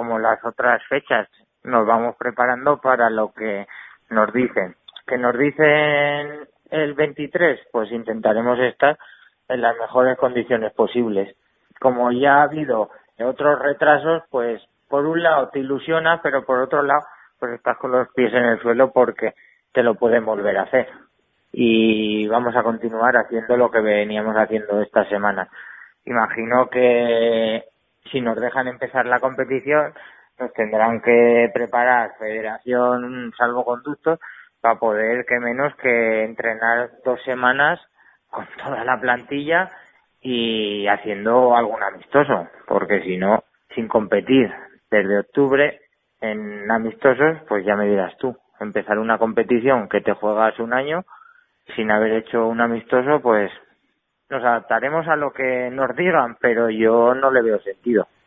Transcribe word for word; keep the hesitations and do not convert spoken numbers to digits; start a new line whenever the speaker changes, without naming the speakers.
como las otras fechas, nos vamos preparando para lo que nos dicen. ¿Que nos dicen el veintitrés? Pues intentaremos estar en las mejores condiciones posibles. Como ya ha habido otros retrasos, pues por un lado te ilusiona, pero por otro lado pues estás con los pies en el suelo porque te lo pueden volver a hacer. Y vamos a continuar haciendo lo que veníamos haciendo esta semana. Imagino que si nos dejan empezar la competición, nos tendrán que preparar Federación Salvoconductos para poder, que menos que entrenar dos semanas con toda la plantilla y haciendo algún amistoso, porque si no, sin competir desde octubre en amistosos, pues ya me dirás tú, empezar una competición que te juegas un año sin haber hecho un amistoso, pues nos adaptaremos a lo que nos digan, pero yo no le veo sentido.